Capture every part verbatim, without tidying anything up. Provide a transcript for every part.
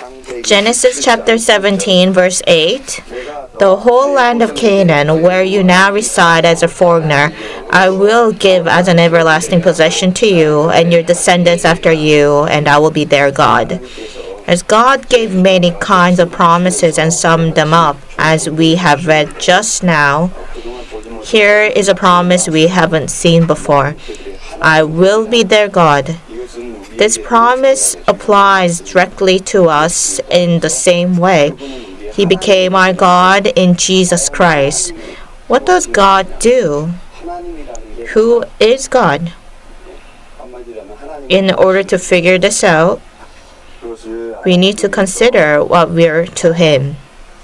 Genesis chapter seventeen, verse eight. The whole land of Canaan, where you now reside as a foreigner, I will give as an everlasting possession to you and your descendants after you, and I will be their God. As God gave many kinds of promises and summed them up, as we have read just now, here is a promise we haven't seen before. I will be their God. This promise applies directly to us in the same way. He became our God in Jesus Christ. What does God do? Who is God? In order to figure this out, we need to consider what we're to Him.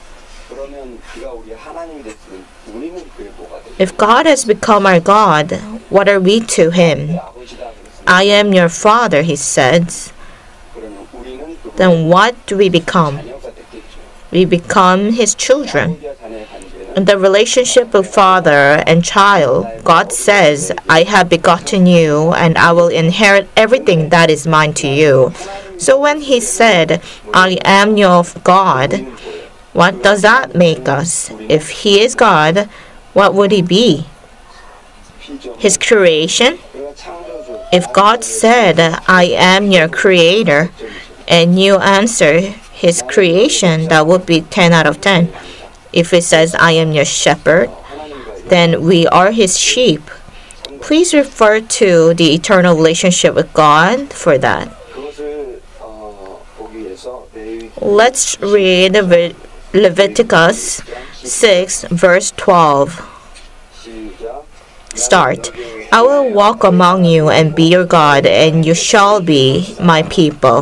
If God has become our God, what are we to Him? I am your Father, He says. Then what do we become? We become His children. In the relationship of father and child, God says, I have begotten you, and I will inherit everything that is mine to you. So when He said, I am your God, what does that make us? If He is God, what would He be? His creation? If God said, I am your creator, and you answer His creation, that would be ten out of ten. If it says, I am your shepherd, then we are His sheep. Please refer to the eternal relationship with God for that. Let's read Leviticus six, verse twelve. Start. I will walk among you and be your God, and you shall be my people.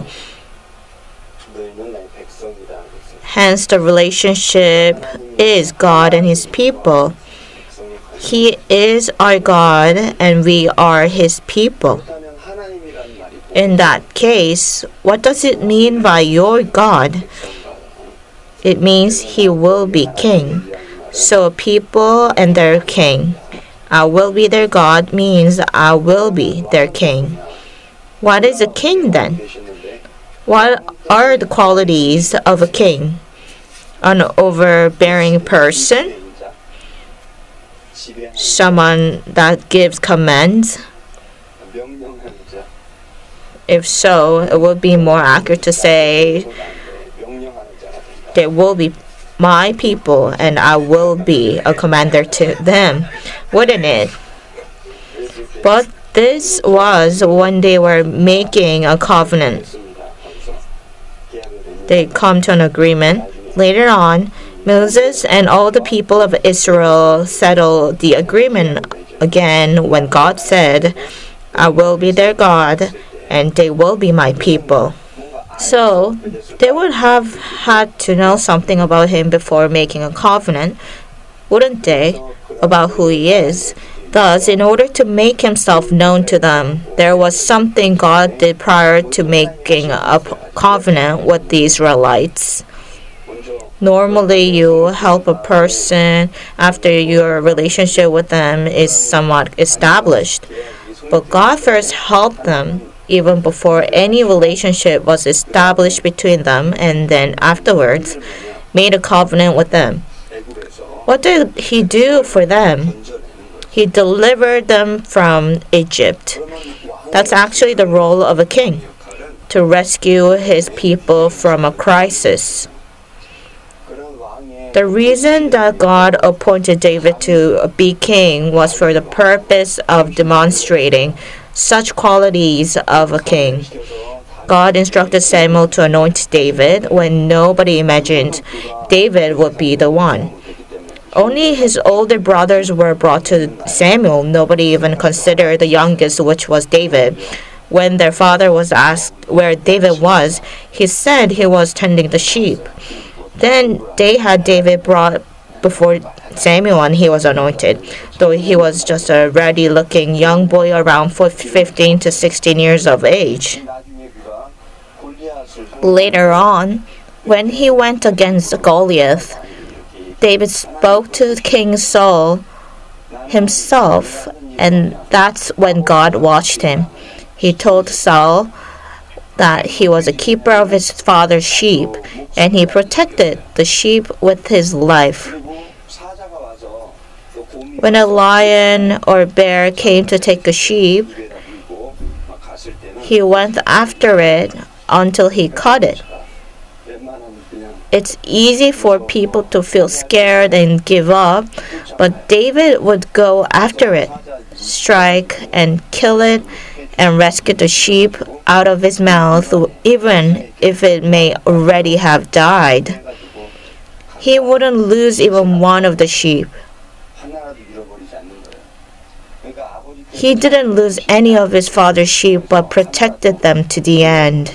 Hence, the relationship is God and His people. He is our God, and we are His people. In that case, what does it mean by your God? It means He will be king. So, people and their king. I will be their God means I will be their king. What is a king then? What are the qualities of a king? An overbearing person? Someone that gives commands? If so, it would be more accurate to say they will be my people and I will be a commander to them, wouldn't it? But this was when they were making a covenant. They come to an agreement. Later on, Moses and all the people of Israel settled the agreement again when God said, I will be their God and they will be my people. So, they would have had to know something about Him before making a covenant, wouldn't they, about who He is? Thus, in order to make Himself known to them, there was something God did prior to making a covenant with the Israelites. Normally, you help a person after your relationship with them is somewhat established. But God first helped them even before any relationship was established between them, and then afterwards made a covenant with them. What did He do for them? He delivered them from Egypt. That's actually the role of a king, to rescue his people from a crisis. The reason that God appointed David to be king was for the purpose of demonstrating such qualities of a king. God instructed Samuel to anoint David when nobody imagined David would be the one. Only his older brothers were brought to Samuel. Nobody even considered the youngest, which was David. When their father was asked where David was, he said he was tending the sheep. Then they had David brought before Samuel and he was anointed, though he was just a ready-looking young boy around fifteen to sixteen years of age. Later on, when he went against Goliath, David spoke to King Saul himself, and that's when God watched him. He told Saul that he was a keeper of his father's sheep, and he protected the sheep with his life. When a lion or bear came to take a sheep, he went after it until he caught it. It's easy for people to feel scared and give up, but David would go after it, strike and kill it, and rescue the sheep out of his mouth, even if it may already have died. He wouldn't lose even one of the sheep. He didn't lose any of his father's sheep, but protected them to the end.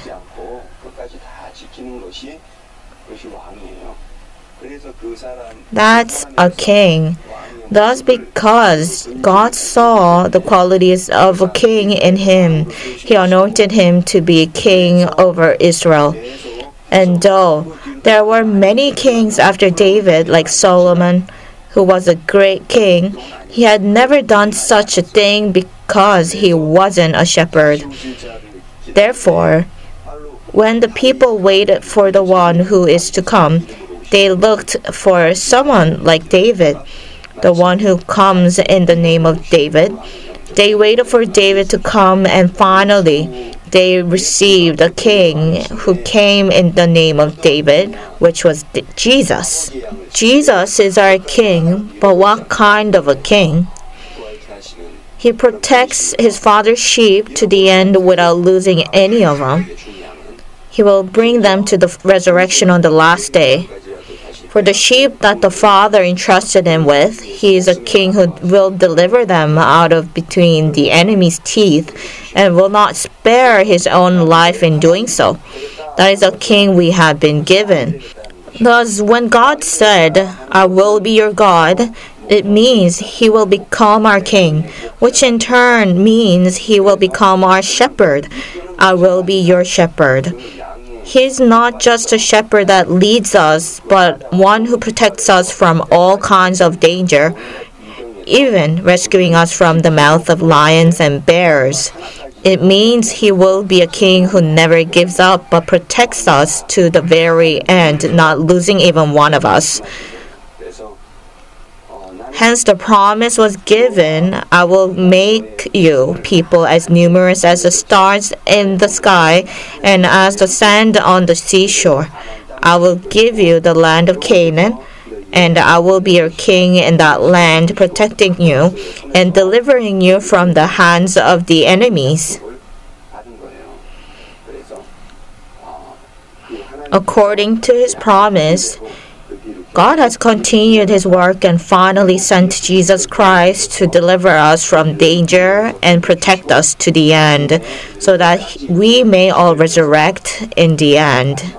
That's a king. Thus, because God saw the qualities of a king in him, he anointed him to be king over Israel. And though there were many kings after David, like Solomon, who was a great king, he had never done such a thing because he wasn't a shepherd. Therefore, when the people waited for the one who is to come, they looked for someone like David, the one who comes in the name of David. They waited for David to come, and finally they received a king who came in the name of David, which was Jesus. Jesus is our king, but what kind of a king? He protects his father's sheep to the end without losing any of them. He will bring them to the resurrection on the last day. For the sheep that the Father entrusted him with, he is a king who will deliver them out of between the enemy's teeth and will not spare his own life in doing so. That is a king we have been given. Thus, when God said, "I will be your God," it means he will become our king, which in turn means he will become our shepherd. I will be your shepherd. He's not just a shepherd that leads us, but one who protects us from all kinds of danger, even rescuing us from the mouth of lions and bears. It means he will be a king who never gives up but protects us to the very end, not losing even one of us. Hence the promise was given, "I will make you people as numerous as the stars in the sky and as the sand on the seashore. I will give you the land of Canaan, and I will be your king in that land, protecting you and delivering you from the hands of the enemies." According to his promise, God has continued his work and finally sent Jesus Christ to deliver us from danger and protect us to the end, so that we may all resurrect in the end.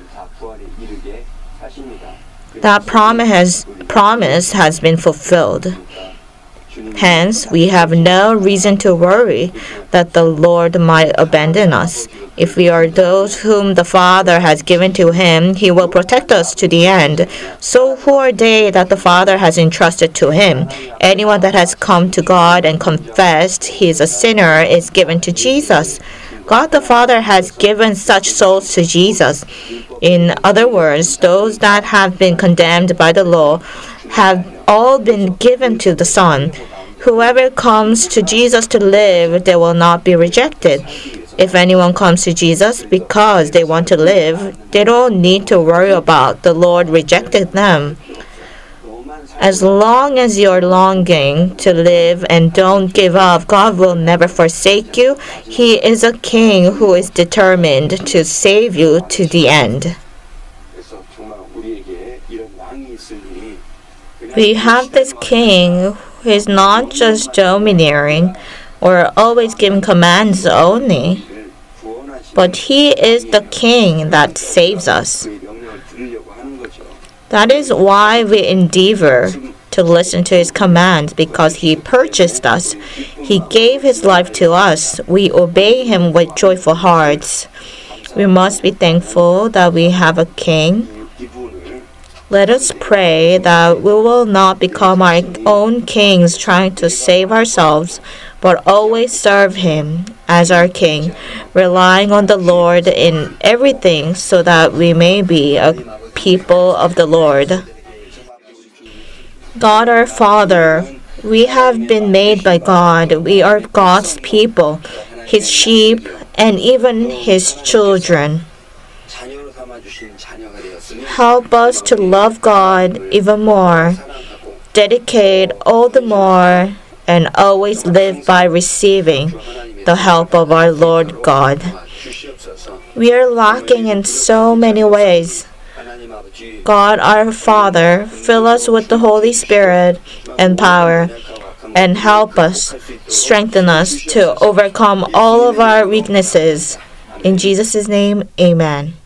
That promise has, promise has been fulfilled. Hence, we have no reason to worry that the Lord might abandon us. If we are those whom the Father has given to him, he will protect us to the end. So who are they that the Father has entrusted to him? Anyone that has come to God and confessed he is a sinner is given to Jesus. God the Father has given such souls to Jesus. In other words, those that have been condemned by the law have all been given to the Son. Whoever comes to Jesus to live, they will not be rejected. If anyone comes to Jesus because they want to live, they don't need to worry about the Lord rejecting them. As long as you're longing to live and don't give up, God will never forsake you. He is a king who is determined to save you to the end. We have this king who is not just domineering or always giving commands only, but he is the king that saves us. That is why we endeavor to listen to his commands, because he purchased us. He gave his life to us. We obey him with joyful hearts. We must be thankful that we have a king. Let us pray that we will not become our own kings trying to save ourselves, but always serve him as our King, relying on the Lord in everything so that we may be a people of the Lord. God our Father, we have been made by God. We are God's people, His sheep, and even His children. Help us to love God even more, dedicate all the more, and always live by receiving the help of our Lord God. We are lacking in so many ways. God our Father, fill us with the Holy Spirit and power, and help us, strengthen us to overcome all of our weaknesses. In Jesus' name, amen.